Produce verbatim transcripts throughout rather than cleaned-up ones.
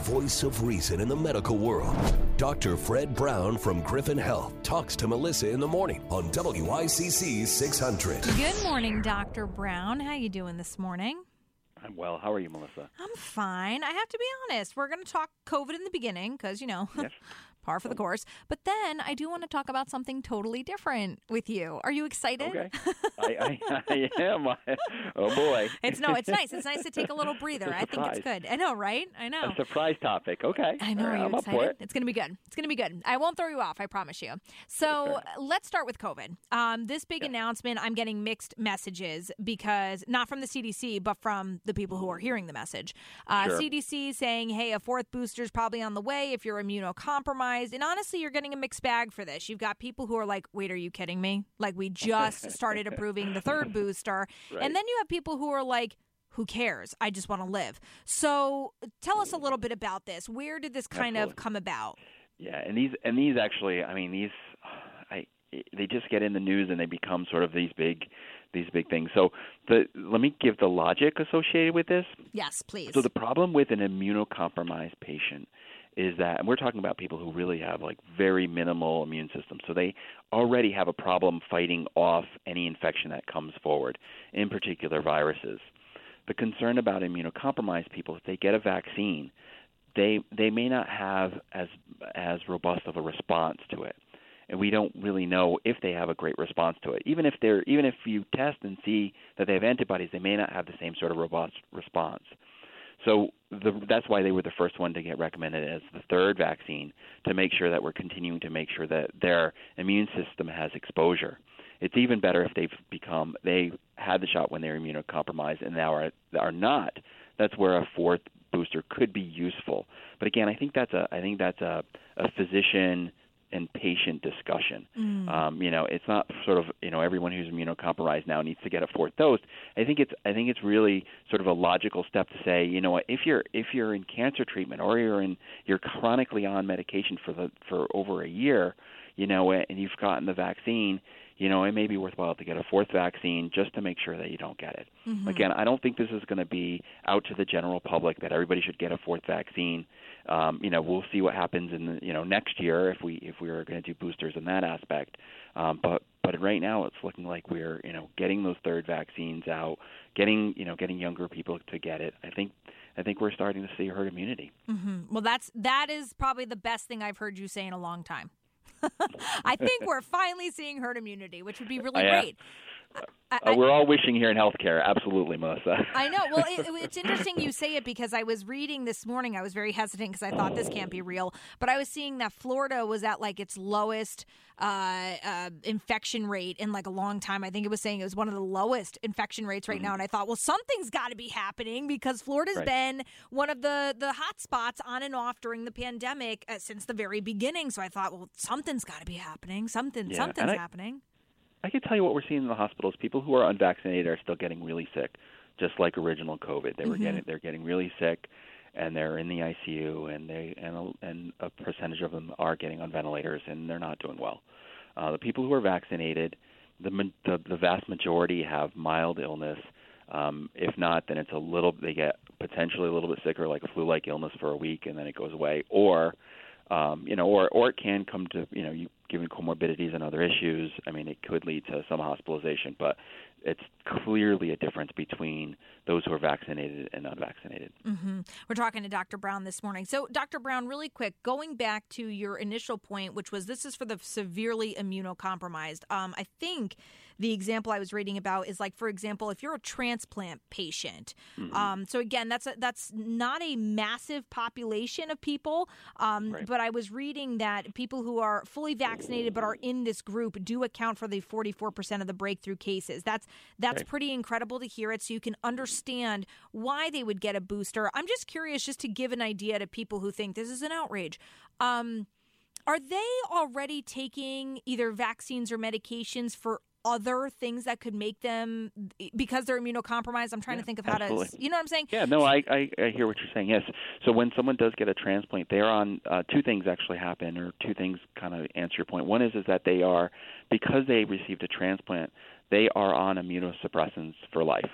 voice of reason in the medical world. Doctor Fred Brown from Griffin Health talks to Melissa in the morning on W I C C six hundred. Good morning, Doctor Brown. How you doing this morning? I'm well. How are you, Melissa? I'm fine. I have to be honest. We're going to talk COVID in the beginning because, you know, Yes. par for the course. But then I do want to talk about something totally different with you. Are you excited? Okay. I, I, I am. Oh, boy. It's no, it's nice. It's nice to take a little breather. I think it's good. I know, right? I know. A surprise topic. Okay. I know. All right, Are you I'm excited? up for it. It's going to be good. It's going to be good. I won't throw you off. I promise you. So Okay. let's start with COVID. Um, this big Yes. announcement, I'm getting mixed messages because not from the C D C, but from the people who are hearing the message. Uh, Sure. C D C saying, hey, a fourth booster is probably on the way if you're immunocompromised. And honestly, you're getting a mixed bag for this. You've got people who are like, wait, are you kidding me? Like, we just started approving the third booster. Right. And then you have people who are like, who cares? I just want to live. So tell us a little bit about this. Where did this kind Absolutely. of come about? Yeah, and these and these actually, I mean, these, I they just get in the news and they become sort of these big, these big things. So the let me give the logic associated with this. Yes, please. So the problem with an immunocompromised patient is that, and we're talking about people who really have like very minimal immune system. So they already have a problem fighting off any infection that comes forward, in particular viruses. The concern about immunocompromised people, if they get a vaccine, they they may not have as as robust of a response to it. And we don't really know if they have a great response to it. Even if they're even if you test and see that they have antibodies, they may not have the same sort of robust response. So the, that's why they were the first one to get recommended as the third vaccine, to make sure that we're continuing to make sure that their immune system has exposure. It's even better if they've become they had the shot when they were immunocompromised and now are are not. That's where a fourth booster could be useful. But again, I think that's a I think that's a, a physician and patient discussion. Mm. Um, you know, it's not sort of, you know, everyone who's immunocompromised now needs to get a fourth dose. I think it's I think it's really sort of a logical step to say, you know what, if you're if you're in cancer treatment or you're in you're chronically on medication for the for over a year, you know, and you've gotten the vaccine, you know, it may be worthwhile to get a fourth vaccine just to make sure that you don't get it. Mm-hmm. Again, I don't think this is going to be out to the general public that everybody should get a fourth vaccine. Um, you know, we'll see what happens in the, you know, next year if we if we are going to do boosters in that aspect. Um, but but right now it's looking like we're, you know, getting those third vaccines out, getting, you know, getting younger people to get it. I think I think we're starting to see herd immunity. Mm-hmm. Well, that's that is probably the best thing I've heard you say in a long time. I think we're finally seeing herd immunity, which would be really I, uh, great. I, Uh, I, we're all wishing here in healthcare, absolutely, Melissa. I know. Well, it, it's interesting you say it because I was reading this morning. I was very hesitant because I thought this can't be real. But I was seeing that Florida was at like its lowest uh, uh, infection rate in like a long time. I think it was saying it was one of the lowest infection rates right mm-hmm. now. And I thought, well, something's got to be happening because Florida's right. been one of the, the hot spots on and off during the pandemic uh, since the very beginning. So I thought, well, something's got to be happening. Something, yeah. something's I- happening. I can tell you what we're seeing in the hospitals. People who are unvaccinated are still getting really sick, just like original COVID. They were mm-hmm. getting they're getting really sick, and they're in the I C U, and they and a, and a percentage of them are getting on ventilators, and they're not doing well. Uh, the people who are vaccinated, the the, the vast majority have mild illness. Um, if not, then it's a little. They get potentially a little bit sicker, like a flu-like illness for a week, and then it goes away, or Um, you know, or or it can come to, you know, you given comorbidities and other issues. I mean, it could lead to some hospitalization, but it's clearly a difference between those who are vaccinated and unvaccinated. Mm-hmm. We're talking to Doctor Brown this morning. So, Doctor Brown, really quick, going back to your initial point, which was this is for the severely immunocompromised. Um, I think the example I was reading about is like, for example, if you're a transplant patient. Mm-hmm. Um, so again, that's a, that's not a massive population of people, um, right. but I was reading that people who are fully vaccinated but are in this group do account for the forty-four percent of the breakthrough cases. That's that's right. pretty incredible to hear it, so you can understand why they would get a booster. I'm just curious, just to give an idea to people who think this is an outrage. Um, are they already taking either vaccines or medications for other things that could make them, because they're immunocompromised? I'm trying yeah, to think of how absolutely. to, you know what I'm saying? Yeah, no, I, I, I hear what you're saying, yes. So when someone does get a transplant, they're on, uh, two things actually happen, or two things kind of answer your point. One is, is that they are, because they received a transplant, they are on immunosuppressants for life.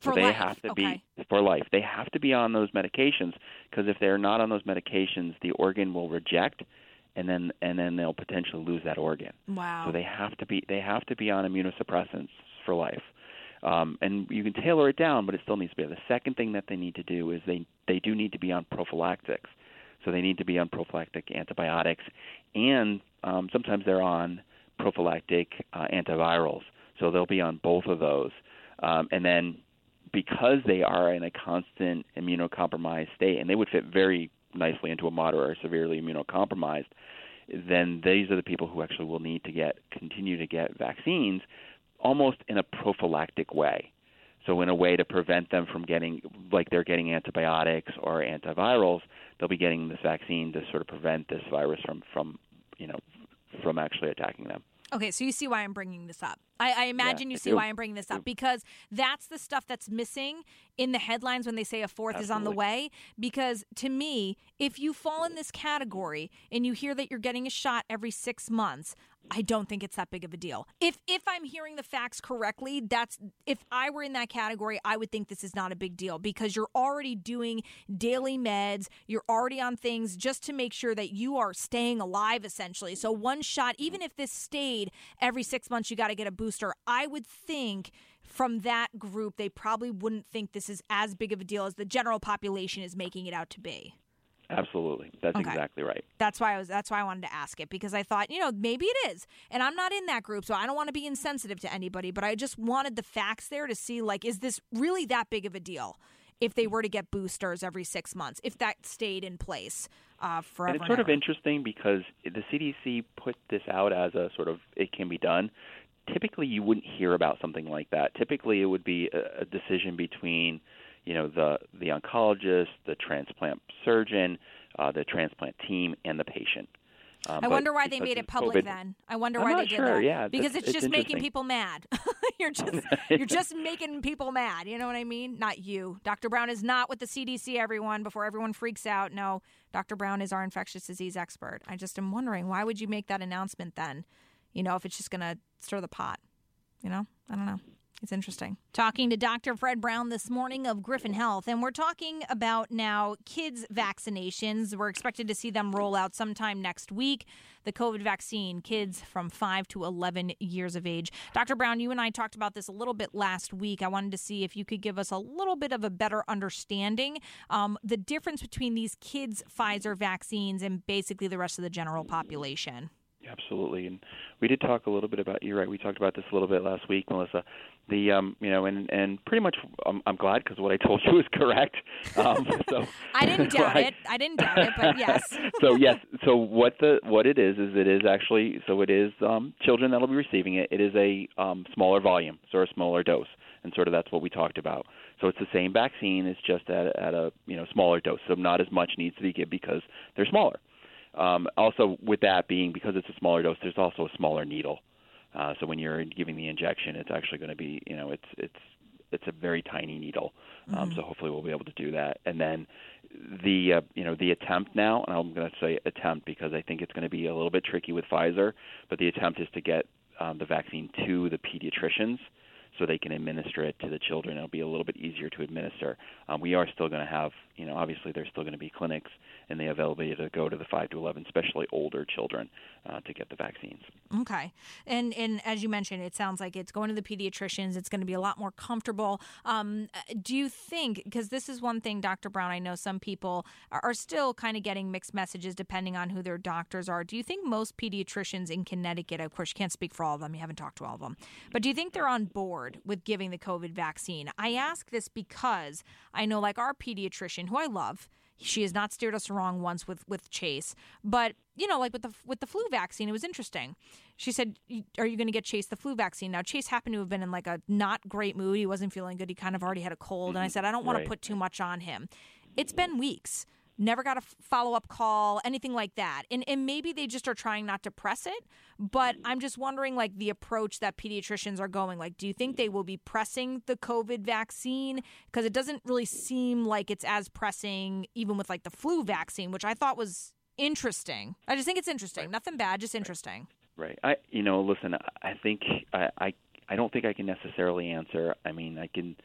So For they life. have to Okay. be for life. They have to be on those medications because if they're not on those medications, the organ will reject, and then and then they'll potentially lose that organ. Wow. So they have to be they have to be on immunosuppressants for life. Um, and you can tailor it down, but it still needs to be. The second thing that they need to do is they, they do need to be on prophylactics. So they need to be on prophylactic antibiotics, and um, sometimes they're on prophylactic uh, antivirals. So they'll be on both of those. Um, and then because they are in a constant immunocompromised state, and they would fit very nicely into a moderate or severely immunocompromised, then these are the people who actually will need to get continue to get vaccines almost in a prophylactic way. So in a way to prevent them from getting, like they're getting antibiotics or antivirals, they'll be getting this vaccine to sort of prevent this virus from, from you know, from actually attacking them. Okay, so you see why I'm bringing this up. I, I imagine Yeah, you I see do. why I'm bringing this up, because that's the stuff that's missing in the headlines when they say a fourth is on the Absolutely. way. Because to me, if you fall in this category and you hear that you're getting a shot every six months, I don't think it's that big of a deal. If if I'm hearing the facts correctly, that's if I were in that category, I would think this is not a big deal because you're already doing daily meds, you're already on things just to make sure that you are staying alive, essentially. So one shot, even if this stayed every six months, you got to get a booster. I would think from that group, they probably wouldn't think this is as big of a deal as the general population is making it out to be. Absolutely. That's Okay. exactly right. That's why I was. That's why I wanted to ask it, because I thought, you know, maybe it is, and I'm not in that group, so I don't want to be insensitive to anybody. But I just wanted the facts there to see, like, is this really that big of a deal if they were to get boosters every six months, if that stayed in place uh, forever? And it's sort of ever? interesting because the C D C put this out as a sort of it can be done. Typically, you wouldn't hear about something like that. Typically, it would be a, a decision between, you know, the the oncologist, the transplant surgeon, uh, the transplant team, and the patient. Um, I but wonder why they because made of it public COVID, then. I wonder I'm why not they did sure, that. yeah, because that's- it's just it's making interesting. people mad. you're just you're just making people mad. You know what I mean? Not you. Doctor Brown is not with the C D C, everyone, before everyone freaks out. No, Doctor Brown is our infectious disease expert. I just am wondering, why would you make that announcement then? You know, if it's just going to stir the pot. You know? I don't know. It's interesting. Talking to Doctor Fred Brown this morning of Griffin Health, and we're talking about now kids' vaccinations. We're expected to see them roll out sometime next week. The COVID vaccine, kids from five to eleven years of age. Doctor Brown, you and I talked about this a little bit last week. I wanted to see if you could give us a little bit of a better understanding, um, the difference between these kids' Pfizer vaccines and basically the rest of the general population. Absolutely, and we did talk a little bit about. You're right. We talked about this a little bit last week, Melissa. The um, you know, and and pretty much, um, I'm glad because what I told you is correct. Um, so I didn't doubt I, it. I didn't doubt it, but yes. so yes, so what the what it is is it is actually so it is um, children that will be receiving it. It is a um, smaller volume, so a smaller dose, and sort of that's what we talked about. So it's the same vaccine, it's just at, at a you know smaller dose. So not as much needs to be given because they're smaller. Um, also, with that being because it's a smaller dose, there's also a smaller needle. Uh, so when you're giving the injection, it's actually going to be, you know, it's it's it's a very tiny needle. Um, Mm-hmm. So hopefully we'll be able to do that. And then the uh, you know the attempt now, and I'm going to say attempt because I think it's going to be a little bit tricky with Pfizer, but the attempt is to get um, the vaccine to the pediatricians so they can administer it to the children. It'll be a little bit easier to administer. Um, we are still going to have, you know, obviously there's still going to be clinics and the availability to go to the five to eleven, especially older children, uh, to get the vaccines. Okay. And and as you mentioned, it sounds like it's going to the pediatricians. It's going to be a lot more comfortable. Um, do you think, because this is one thing, Doctor Brown, I know some people are, are still kind of getting mixed messages depending on who their doctors are. Do you think most pediatricians in Connecticut, of course, you can't speak for all of them, you haven't talked to all of them, but do you think they're on board with giving the COVID vaccine? I ask this because I know, like, our pediatrician, who I love, she has not steered us wrong once with, with Chase. But, you know, like with the with the flu vaccine, it was interesting. She said, are you going to get Chase the flu vaccine? Now, Chase happened to have been in like a not great mood. He wasn't feeling good. He kind of already had a cold. And I said, I don't want Right. to put too much on him. It's been weeks. Never got a follow-up call, anything like that. And and maybe they just are trying not to press it, but I'm just wondering, like, the approach that pediatricians are going. Like, do you think they will be pressing the COVID vaccine? Because it doesn't really seem like it's as pressing even with, like, the flu vaccine, which I thought was interesting. I just think it's interesting. Right. Nothing bad, just interesting. Right. I, you know, listen, I think I, I, I don't think I can necessarily answer. I mean, I can...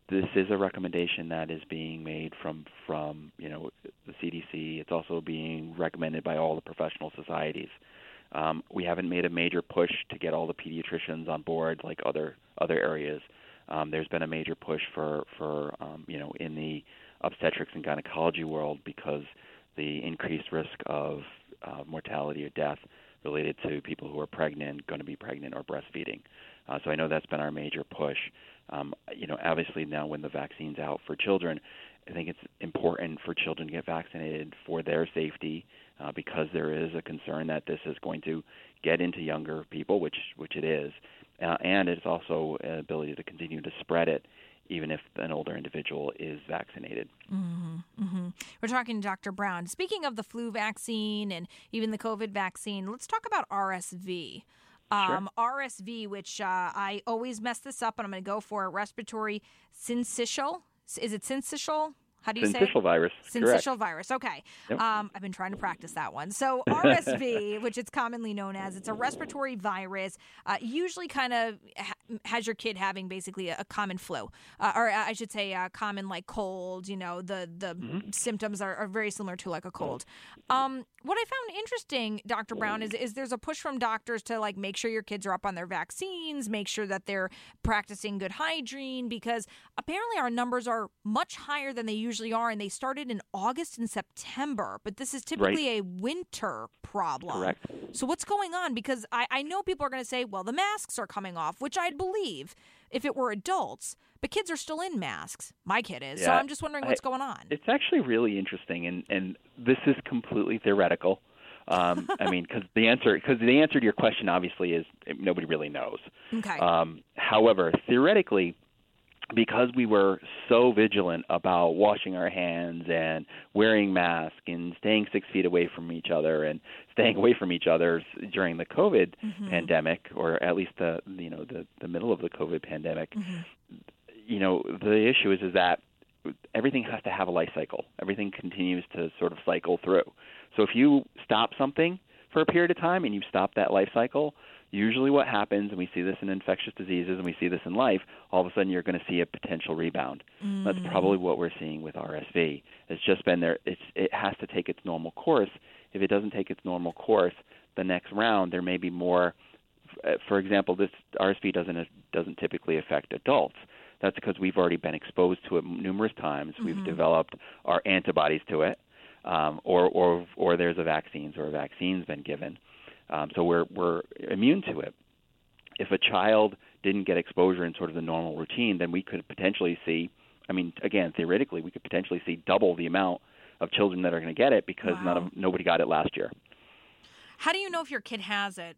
this is a recommendation that is being made from, from you know, the C D C. It's also being recommended by all the professional societies. Um, we haven't made a major push to get all the pediatricians on board like other other areas. Um, there's been a major push for, for um, you know, in the obstetrics and gynecology world because the increased risk of uh, mortality or death related to people who are pregnant, going to be pregnant, or breastfeeding. Uh, so I know that's been our major push. Um, you know, obviously now when the vaccine's out for children, I think it's important for children to get vaccinated for their safety uh, because there is a concern that this is going to get into younger people, which which it is, uh, and it's also an ability to continue to spread it even if an older individual is vaccinated. Mm-hmm, mm-hmm. We're talking to Doctor Brown. Speaking of the flu vaccine and even the COVID vaccine, let's talk about R S V. Um, Sure. R S V, which uh, I always mess this up, and I'm going to go for respiratory syncytial. Is it syncytial? How do you say it? Syncytial virus. Syncytial Correct. virus. Okay. Yep. Um, I've been trying to practice that one. So R S V, which it's commonly known as, it's a respiratory virus. Uh, usually, kind of ha- has your kid having basically a, a common flu, uh, or I should say, a common like cold. You know, the the Mm-hmm. symptoms are, are very similar to like a cold. Um, what I found interesting, Doctor Brown, is is there's a push from doctors to like make sure your kids are up on their vaccines, make sure that they're practicing good hygiene, because apparently our numbers are much higher than they usually are, and they started in August and September, but this is typically Right. a winter problem. Correct. So what's going on? Because I, I know people are going to say, well, the masks are coming off, which I'd believe if it were adults, but kids are still in masks. My kid is. So Yeah, I'm just wondering what's I- going on. It's actually really interesting, and, and this is completely theoretical. Um, I mean, because the answer because the answer to your question obviously is nobody really knows. Okay. Um, however, theoretically, because we were so vigilant about washing our hands and wearing masks and staying six feet away from each other and staying away from each other during the COVID Mhm. pandemic, or at least the you know the, the middle of the COVID pandemic, Mhm. you know the issue is is that everything has to have a life cycle. Everything continues to sort of cycle through. So if you stop something for a period of time and you stop that life cycle, usually what happens, and we see this in infectious diseases and we see this in life, all of a sudden you're going to see a potential rebound. Mm. That's probably what we're seeing with R S V. It's just been there. It's, it has to take its normal course. If it doesn't take its normal course, the next round there may be more. For example, this R S V doesn't doesn't typically affect adults. That's because we've already been exposed to it numerous times. Mm-hmm. We've developed our antibodies to it, um, or, or or there's a vaccines or a vaccine's been given. Um, so we're we're immune to it. If a child didn't get exposure in sort of the normal routine, then we could potentially see, I mean, again, theoretically, we could potentially see double the amount of children that are going to get it because Wow. none of nobody got it last year. How do you know if your kid has it?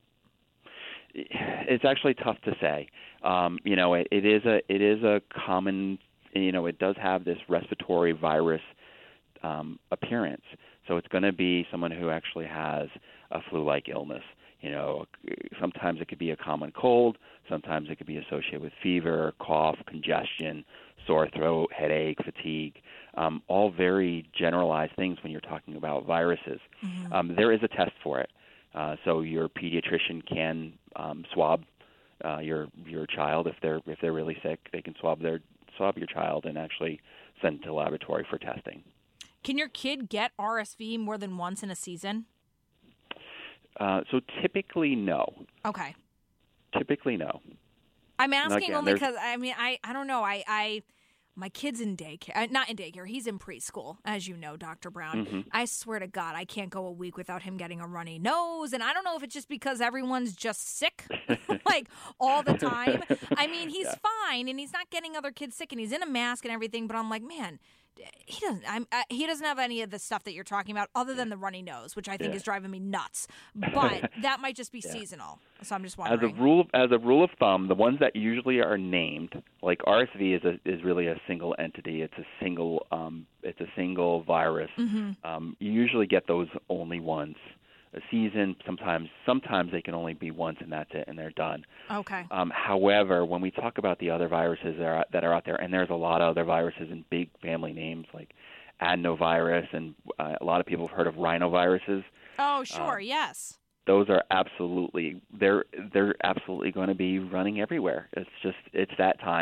It's actually tough to say. Um, you know, it, it is a it is a common. You know, it does have this respiratory virus um, appearance. So it's going to be someone who actually has a flu-like illness. You know, sometimes it could be a common cold. Sometimes it could be associated with fever, cough, congestion, sore throat, headache, fatigue. Um, all very generalized things when you're talking about viruses. Mm-hmm. Um, there is a test for it. Uh, so your pediatrician can um, swab uh, your your child if they're if they're really sick. They can swab their swab your child and actually send it to the laboratory for testing. Can your kid get R S V more than once in a season? Uh, so typically, no. Okay. Typically, no. I'm asking again, only there's- because I mean I, I don't know I, I my kid's in daycare uh, not in daycare he's in preschool, as you know, Doctor Brown. Mm-hmm. I swear to God I can't go a week without him getting a runny nose, and I don't know if it's just because everyone's just sick like all the time. I mean he's Yeah. fine and he's not getting other kids sick and he's in a mask and everything, but I'm like, man, he doesn't I'm, uh, he doesn't have any of the stuff that you're talking about other than the runny nose, which I think Yeah. is driving me nuts. But that might just be Yeah. seasonal, so I'm just As wondering. a rule, as a rule of thumb, the ones that usually are named, like R S V, is a, is really a single entity. It's a single, um, it's a single virus. Mm-hmm. Um, you usually get those only once a season. Sometimes, sometimes they can only be once, and that's it, and they're done. Okay. Um, however, when we talk about the other viruses that are, that are out there, and there's a lot of other viruses in big family names like adenovirus, and uh, a lot of people have heard of rhinoviruses. Oh, sure. um, Yes. Those are absolutely they're they're absolutely going to be running everywhere. It's just it's that time.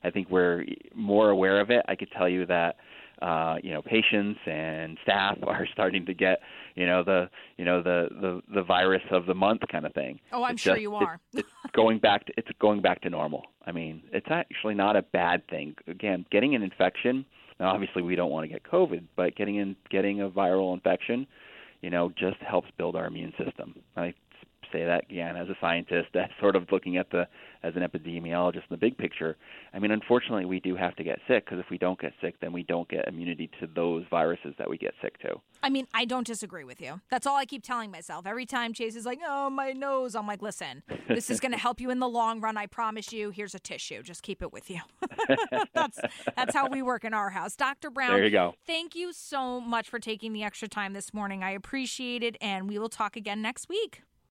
I think we're more aware of it. I could tell you that uh, you know, patients and staff are starting to get, you know, the you know the the, the virus of the month kind of thing. Oh, I'm it's sure just, you are. It's, it's going back to it's going back to normal. I mean, it's actually not a bad thing. Again, getting an infection. Now, obviously, we don't want to get COVID, but getting in getting a viral infection, you know, just helps build our immune system. I say that again as a scientist, as sort of looking at the as an epidemiologist in the big picture. I mean, unfortunately, we do have to get sick, because if we don't get sick, then we don't get immunity to those viruses that we get sick to. I mean, I don't disagree with you. That's all I keep telling myself. Every time Chase is like, oh, my nose, I'm like, listen, this is going to help you in the long run. I promise you. Here's a tissue. Just keep it with you. that's that's how we work in our house. Doctor Brown, there you go. Thank you so much for taking the extra time this morning. I appreciate it, and we will talk again next week.